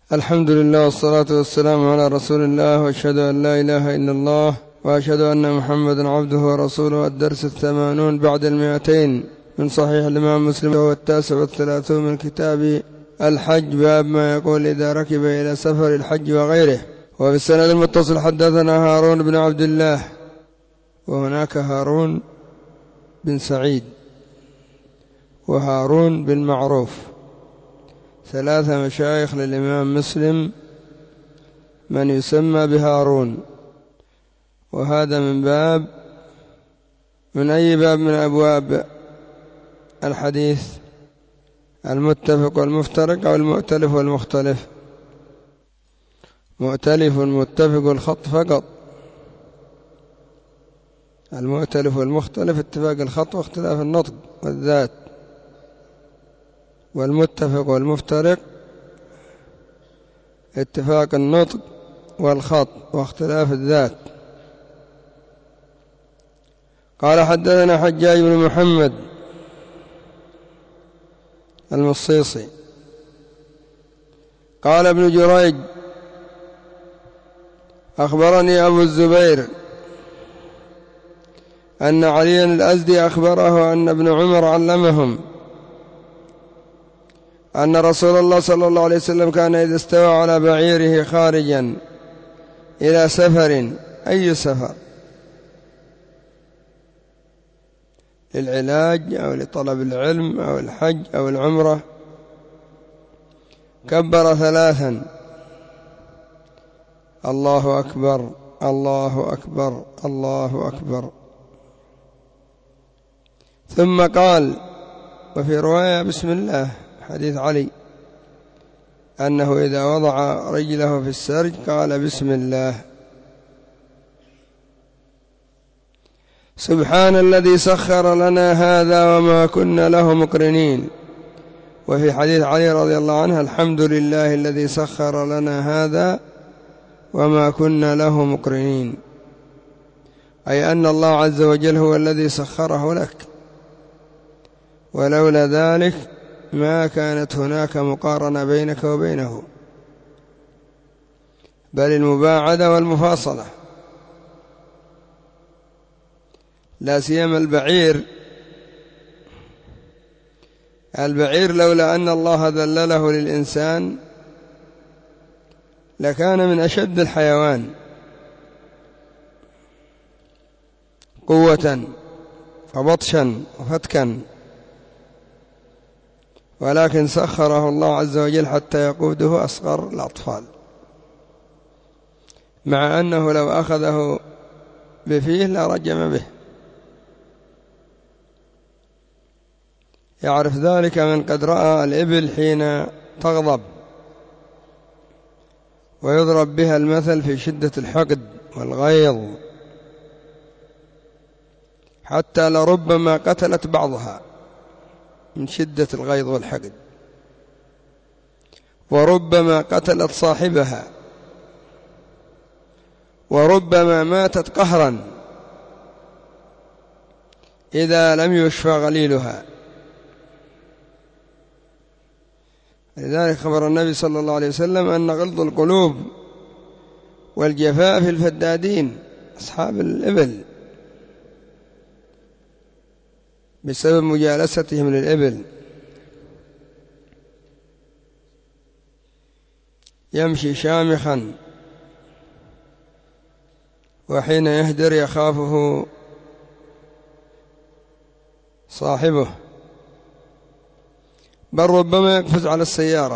الحمد لله والصلاة والسلام على رسول الله، وأشهد أن لا إله إلا الله، وأشهد أن محمدا عبده ورسوله. الدرس 80 بعد 200 من صحيح الإمام مسلم، وهو 39 من كتاب الحج، باب ما يقول إذا ركب إلى سفر الحج وغيره. وفي السند المتصل حدثنا هارون بن عبد الله، وهناك هارون بن سعيد وهارون بن معروف، 3 مشايخ للإمام مسلم من يسمى بهارون. وهذا من أي باب من أبواب الحديث؟ المتفق والمفترق أو المؤتلف والمختلف؟ مؤتلف متفق الخط فقط. المؤتلف والمختلف اتفاق الخط واختلاف النطق والذات، والمتفق والمفترق اتفاق النطق والخط واختلاف الذات. قال حدثنا حجاج بن محمد المصيصي قال ابن جريج أخبرني أبو الزبير أن عليا الأزدي أخبره أن ابن عمر علمهم أن رسول الله صلى الله عليه وسلم كان إذا استوى على بعيره خارجا إلى سفر، أي سفر؟ للعلاج أو لطلب العلم أو الحج أو العمرة، كبر 3: الله أكبر الله أكبر الله أكبر، ثم قال، وفي رواية بسم الله، حديث علي أنه إذا وضع رجله في السرج قال بسم الله. سبحان الذي سخر لنا هذا وما كنا له مقرنين. وفي حديث علي رضي الله عنه الحمد لله الذي سخر لنا هذا وما كنا له مقرنين، أي أن الله عز وجل هو الذي سخره لك، ولولا ذلك ما كانت هناك مقارنة بينك وبينه، بل المباعدة والمفاصلة. لا سيما البعير لولا أن الله ذلله للإنسان لكان من أشد الحيوان قوة وبطشا وفتكا، ولكن سخره الله عز وجل حتى يقوده أصغر الأطفال، مع أنه لو أخذه بفيه لرجم به. يعرف ذلك من قد رأى الإبل حين تغضب ويضرب بها المثل في شدة الحقد والغيظ، حتى لربما قتلت بعضها من شدة الغيظ والحقد، وربما قتلت صاحبها، وربما ماتت قهرا إذا لم يشفى غليلها. لذلك خبر النبي صلى الله عليه وسلم أن غلظ القلوب والجفاء في الفدادين أصحاب الإبل بسبب مجالستهم للإبل. يمشي شامخا، وحين يهدر يخافه صاحبه، بل ربما يقفز على السيارة.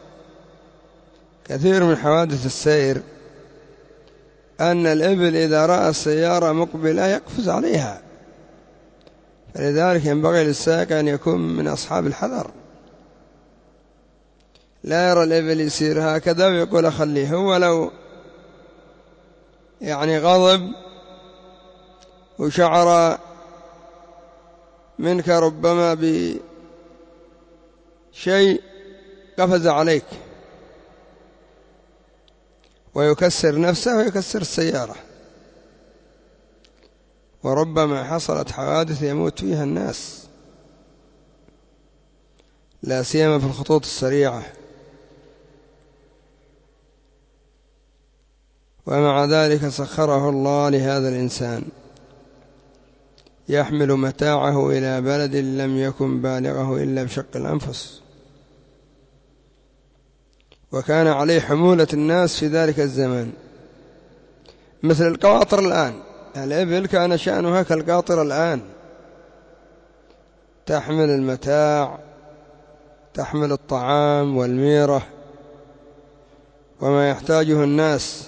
كثير من حوادث السير أن الإبل إذا رأى السيارة مقبلة يقفز عليها، فلذلك ينبغي للسائق أن يكون من أصحاب الحذر، لا يرى الإبل يسير هكذا ويقول أخليه. هو لو غضب وشعر منك ربما بشيء قفز عليك ويكسر نفسه ويكسر السيارة، وربما حصلت حوادث يموت فيها الناس، لا سيما في الخطوط السريعة. ومع ذلك سخره الله لهذا الإنسان يحمل متاعه إلى بلد لم يكن بالغه إلا بشق الأنفس، وكان عليه حمولة الناس في ذلك الزمان مثل القواطر الآن. الإبل كان شأنها كالقاطر الآن، تحمل المتاع، تحمل الطعام والميرة وما يحتاجه الناس.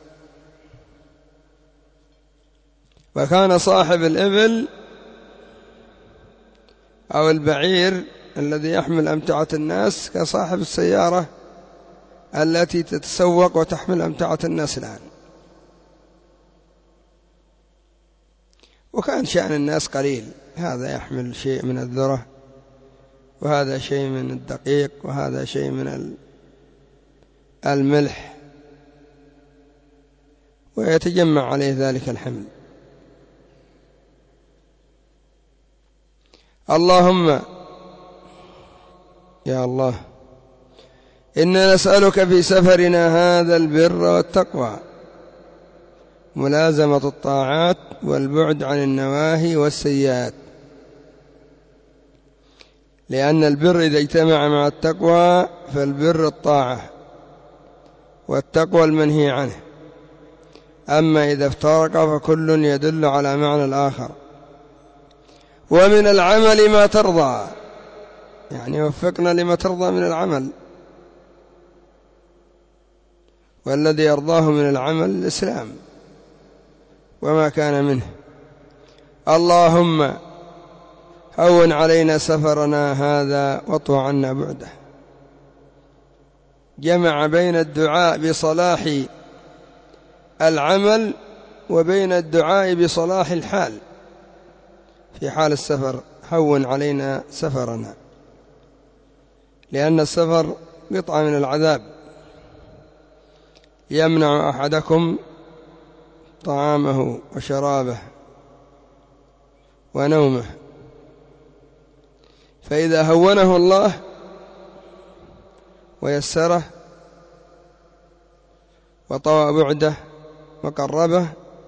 وكان صاحب الإبل أو البعير الذي يحمل أمتعة الناس كصاحب السيارة التي تتسوق وتحمل أمتعة الناس الآن. وكان شأن الناس قليل، هذا يحمل شيء من الذرة، وهذا شيء من الدقيق، وهذا شيء من الملح، ويتجمع عليه ذلك الحمل. اللهم يا الله إنا نسألك في سفرنا هذا البر والتقوى، ملازمة الطاعات والبعد عن النواهي والسيئات، لأن البر إذا اجتمع مع التقوى فالبر الطاعة والتقوى المنهي عنه، أما إذا افترق فكل يدل على معنى الآخر. ومن العمل ما ترضى، يعني وفقنا لما ترضى من العمل، والذي يرضاه من العمل الإسلام وما كان منه. اللهم هون علينا سفرنا هذا واطو عنا بعده. جمع بين الدعاء بصلاح العمل وبين الدعاء بصلاح الحال. في حال السفر هون علينا سفرنا، لأن السفر قطعة من العذاب يمنع أحدكم طعامه وشرابه ونومه، فإذا هونه الله ويسره وطوى بعده وقربه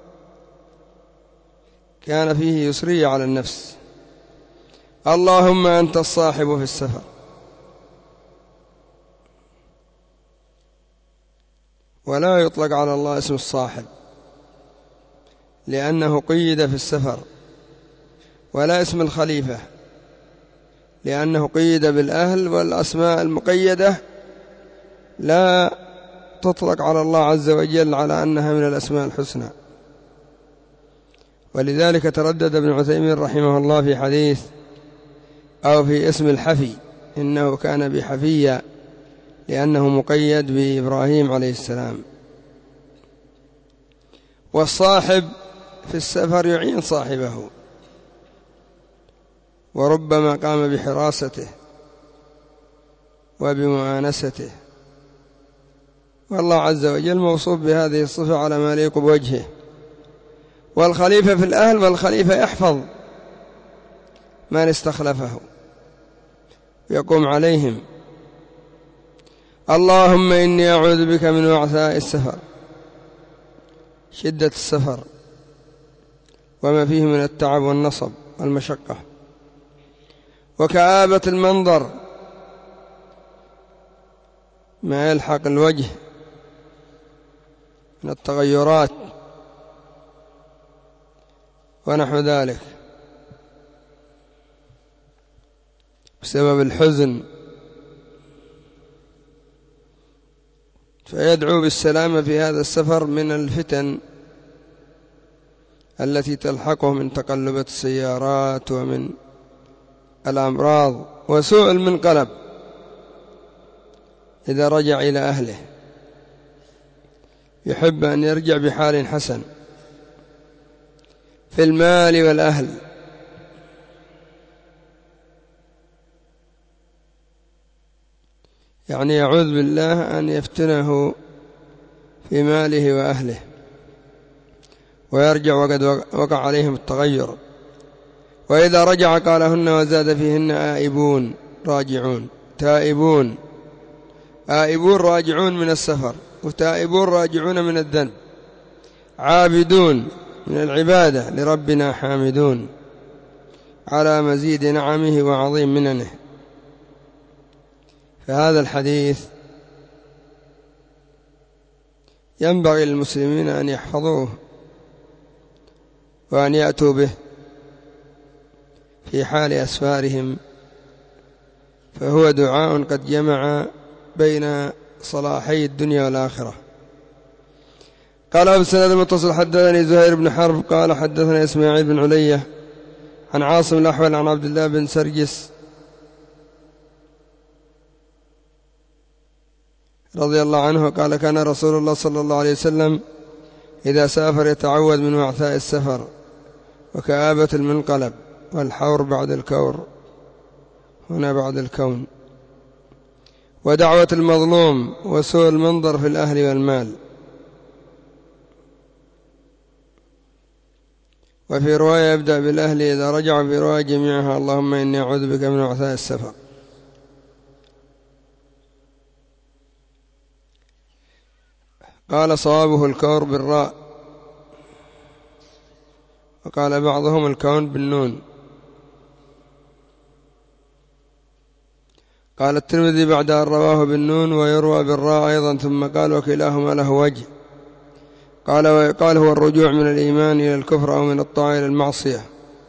كان فيه يسرية على النفس. اللهم أنت الصاحب في السفر، ولا يطلق على الله اسم الصاحب لأنه قيد في السفر، ولا اسم الخليفة لأنه قيد بالأهل، والأسماء المقيدة لا تطلق على الله عز وجل على أنها من الأسماء الحسنى. ولذلك تردد ابن عثيمين رحمه الله في حديث أو في اسم الحفي، إنه كان بحفية لأنه مقيد بإبراهيم عليه السلام. والصاحب في السفر يعين صاحبه، وربما قام بحراسته وبمؤانسته، والله عز وجل موصوف بهذه الصفة على ما يليق بوجهه. والخليفة في الأهل، والخليفة يحفظ من استخلفه يقوم عليهم. اللهم إني أعوذ بك من وعثاء السفر، شدة السفر وما فيه من التعب والنصب والمشقة، وكآبة المنظر ما يلحق الوجه من التغيرات ونحو ذلك بسبب الحزن، فيدعو بالسلامة في هذا السفر من الفتن التي تلحقه من تقلبة السيارات ومن الأمراض وسوء المنقلب إذا رجع إلى أهله. يحب أن يرجع بحال حسن في المال والأهل. يعني يعوذ بالله أن يفتنه في ماله وأهله ويرجع وقد وقع عليهم التغير. وإذا رجع قالهن وزاد فيهن آئبون راجعون تائبون. آئبون راجعون من السفر، وتائبون راجعون من الذنب. عابدون من العبادة لربنا حامدون على مزيد نعمه وعظيم مننه. فهذا الحديث ينبغي للمسلمين أن يحفظوه وأن يأتوا به في حال أسفارهم، فهو دعاء قد جمع بين صلاحي الدنيا والآخرة. قال أبو السند المتصل حدثني زهير بن حرب قال حدثنا إسماعيل بن علية عن عاصم الأحول عن عبد الله بن سرجس رضي الله عنه قال كان رسول الله صلى الله عليه وسلم إذا سافر يتعوذ من وعثاء السفر وكآبة المنقلب والحور بعد الكور، هنا بعد الكون، ودعوة المظلوم وسوء المنظر في الأهل والمال. وفي رواية يبدأ بالأهل إذا رجع، في رواية جميعها اللهم إني أعوذ بك من وعثاء السفر. قال صوابه الكور بالراء، وقال بعضهم الكون بالنون. قال الترمذي بعد أن رواه بالنون ويروى بالراء أيضا، ثم قال وكلاهما له وجه. قال هو الرجوع من الإيمان إلى الكفر أو من الطاعة إلى المعصية،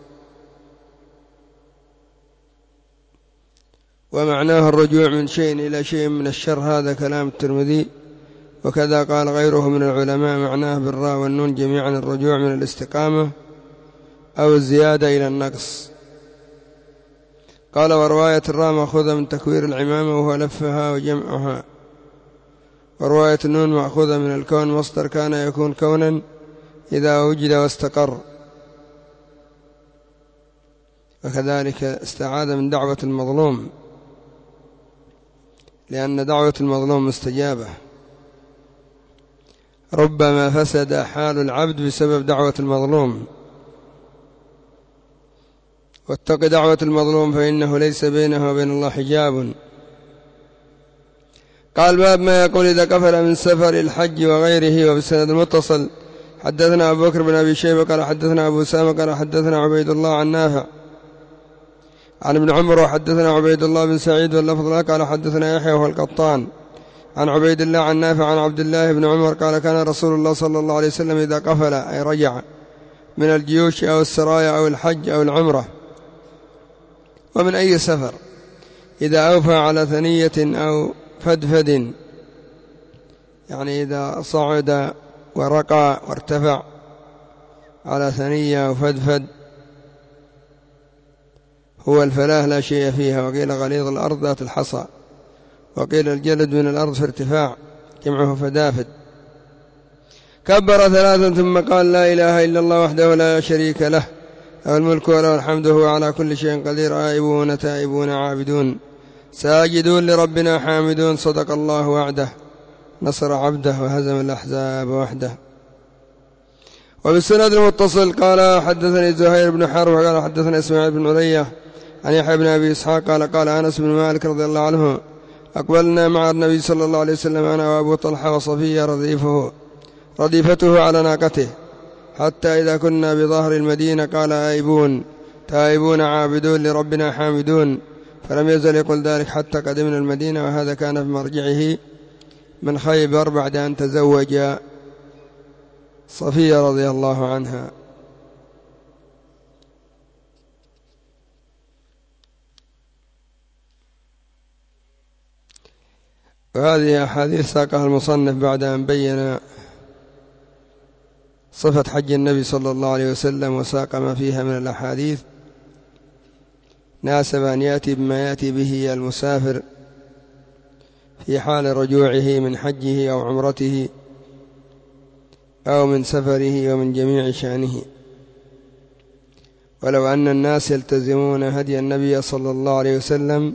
ومعناه الرجوع من شيء إلى شيء من الشر. هذا كلام الترمذي، وكذا قال غيره من العلماء معناه بالراء والنون جميعا الرجوع من الاستقامة أو الزيادة إلى النقص. قال ورواية الراء مأخوذة من تكوير العمامة وهو لفها وجمعها، ورواية النون مأخوذة من الكون، مصدر كان يكون كونا إذا وجد واستقر. وكذلك استعاذ من دعوة المظلوم، لأن دعوة المظلوم مستجابة. ربما فسد حال العبد بسبب دعوة المظلوم، واتق دعوة المظلوم فإنه ليس بينه وبين الله حجاب. قال باب ما يقول إذا كفل من سفر الحج وغيره. وبالسند المتصل حدثنا أبو بكر بن أبي شيبة قال حدثنا أبو أسامة قال حدثنا عبيد الله عن نافع عن ابن عمر وحدثنا عبيد الله بن سعيد واللفظ له قال حدثنا يحيى وهو القطان عن عبيد الله عن نافع عن عبد الله بن عمر قال كان رسول الله صلى الله عليه وسلم إذا قفل أي رجع من الجيوش أو السرايا أو الحج أو العمرة ومن أي سفر، إذا أوفى على ثنية أو فدفد، يعني إذا صعد ورقى وارتفع على ثنية وفدفد، هو الفلاة لا شيء فيها. وقيل غليظ الأرض ذات الحصى، وقيل الجلد من الأرض في ارتفاع جمعه فدافد. كبر ثلاثا ثم قال لا إله إلا الله وحده لا شريك له له الملك وله الحمد وهو على كل شيء قدير، آيبون تائبون عابدون ساجدون لربنا حامدون، صدق الله وعده نصر عبده وهزم الأحزاب وحده. وبالسند المتصل قال حدثني زهير بن حرب قال حدثنا إسماعيل بن علية عن يحيى بن أبي إسحاق قال أنس بن مالك رضي الله عنه أقبلنا مع النبي صلى الله عليه وسلم أنا وأبو طلحة وصفية رديفته على ناقته، حتى إذا كنا بظهر المدينة قال آيبون تائبون عابدون لربنا حامدون، فلم يزل يقول ذلك حتى قدمنا المدينة. وهذا كان في مرجعه من خيبر بعد أن تزوج صفية رضي الله عنها. وهذه أحاديث ساقها المصنف بعد أن بين صفة حج النبي صلى الله عليه وسلم وساق ما فيها من الأحاديث، ناسب أن يأتي بما يأتي به المسافر في حال رجوعه من حجه أو عمرته أو من سفره ومن جميع شأنه. ولو أن الناس يلتزمون هدي النبي صلى الله عليه وسلم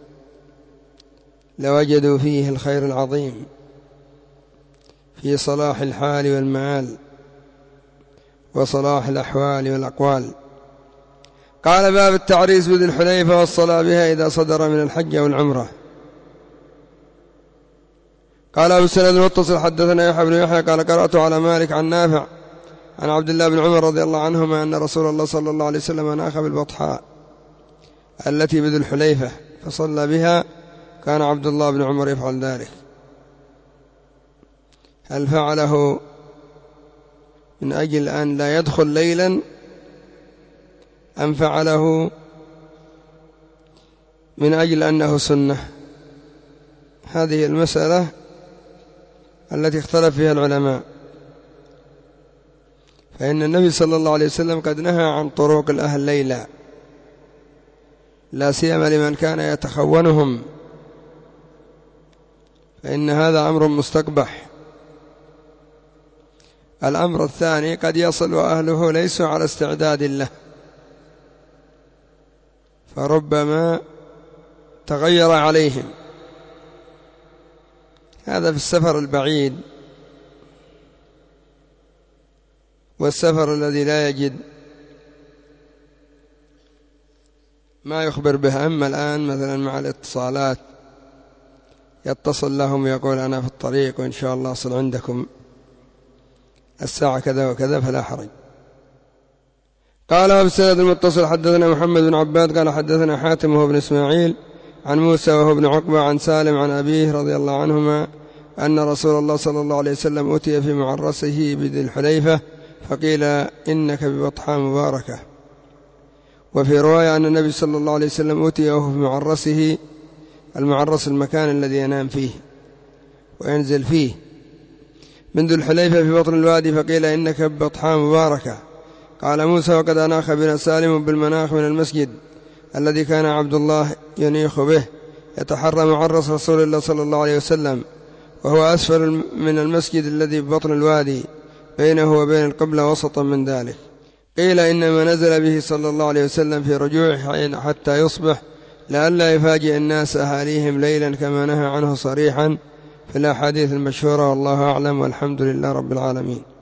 لوجدوا فيه الخير العظيم في صلاح الحال والمآل وصلاح الأحوال والأقوال. قال باب التعريس بذي الحليفة والصلاة بها إذا صدر من الحج أو العمرة. قال أبو السند المتصل حدثنا يحيى بن يحيى قال قرأت على مالك عن نافع عن عبد الله بن عمر رضي الله عنهما أن رسول الله صلى الله عليه وسلم أناخ بالبطحاء التي بذي الحليفة فصلى بها، كان عبد الله بن عمر يفعل ذلك. هل فعله من أجل أن لا يدخل ليلا أم فعله من أجل أنه سنة؟ هذه المسألة التي اختلف فيها العلماء. فإن النبي صلى الله عليه وسلم قد نهى عن طرق الأهل ليلا، لا سيما لمن كان يتخونهم، فإن هذا أمر مستقبح. الأمر الثاني قد يصل وأهله ليسوا على استعداد له، فربما تغير عليهم، هذا في السفر البعيد والسفر الذي لا يجد ما يخبر به. أما الآن مثلا مع الاتصالات يتصل لهم يقول أنا في الطريق وإن شاء الله أصل عندكم الساعة كذا وكذا، فلا حرج. قال وبالسند المتصل حدثنا محمد بن عباد قال حدثنا حاتم وهو ابن إسماعيل عن موسى وهو ابن عقبة عن سالم عن أبيه رضي الله عنهما أن رسول الله صلى الله عليه وسلم أتي في معرسه بذي الحليفة فقيل إنك ببطحاء مباركة. وفي رواية أن النبي صلى الله عليه وسلم أتي وهو في معرسه، المعرس المكان الذي ينام فيه وينزل فيه، من ذي الحليفة في بطن الوادي، فقيل إنك ببطحاء مباركة. قال موسى وقد أناخ بنا سالم بالمناخ من المسجد الذي كان عبد الله ينيخ به يتحرى معرس رسول الله صلى الله عليه وسلم، وهو أسفل من المسجد الذي ببطن الوادي بينه وبين القبلة وسطا من ذلك. قيل إنما نزل به صلى الله عليه وسلم في رجوعه حتى يصبح لئلا يفاجئ الناس أهاليهم ليلا كما نهى عنه صريحا في الأحاديث المشهورة، والله أعلم والحمد لله رب العالمين.